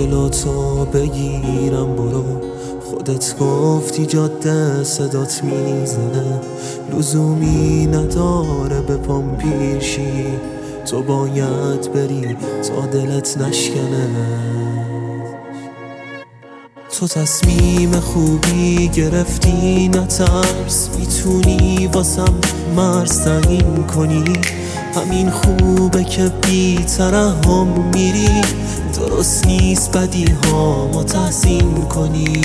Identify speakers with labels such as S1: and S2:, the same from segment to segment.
S1: جلوتو بگیرم برو، خودت گفتی جاده صدات میزنه، لزومی نداره به پام پیشی، تو باید بری تا دلت نشکنه. تو تصمیم خوبی گرفتی نترس، میتونی واسم مرز تعیین کنی، همین خوبه که بی ترحم میری، درست نیست بدی ها ما تحسین کنی.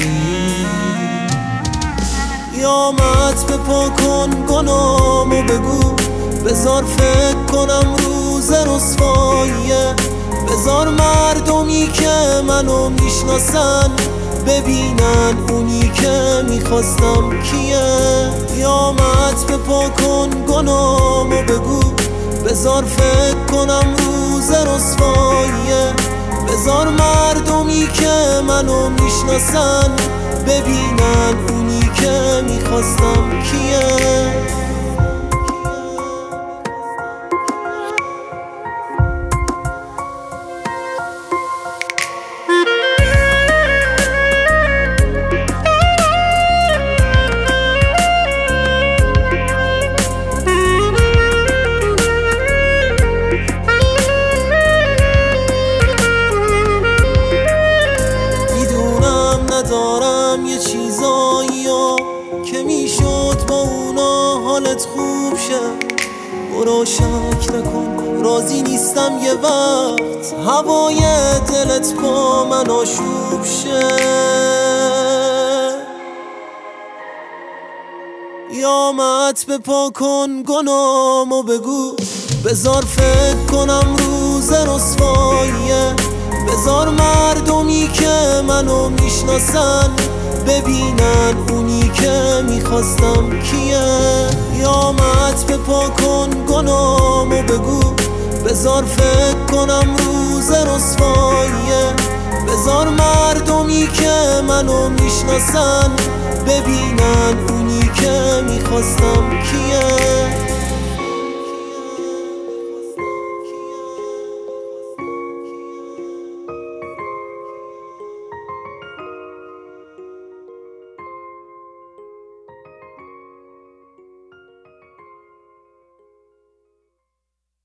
S1: قیامت به پا کن گناهامو بگو، بذار فکر کنم روز رسواییه، بذار مردمی که منو میشناسن ببینن اونی که میخواستم کیه. قیامت به پا کن گناهامو بگو، بذار فکر کنم روز رسواییه، بذار مردمی که منو میشناسن ببینن اونی که میخواستم کیه. دارم یه چیزایی که میشد با اونا حالت خوب شه، برو شک نکن راضی نیستم یه وقت هوای دلت با من آشوب شه. قیامت به پا کن گناهامو بگو، بذار فکر کنم روز رسواییه، بذار مردمی که منو میشناسن ببینن اونی که میخواستم کیه. قیامت به پا کن گناهامو بگو، بذار فکر کنم روز رسواییه، بذار مردمی که منو میشناسن ببینن اونی که میخواستم کیه.